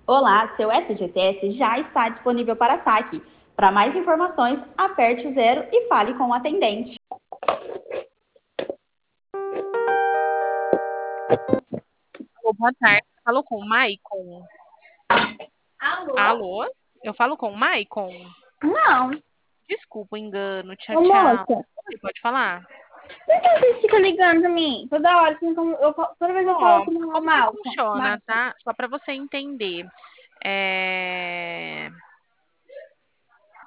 Olá, seu SGTS já está disponível para saque. Para mais informações, aperte o zero e fale com o atendente. Boa tarde. Falo com o Maicon. Alô? Alô? Eu falo com o Maicon? Não, Desculpa o engano. Tchau, ô tchau. moça, Você pode falar? por que você fica ligando pra mim? Toda hora, assim, toda vez eu falo Ó, assim, como que Malcolm. funciona, tá? Só para você entender. É...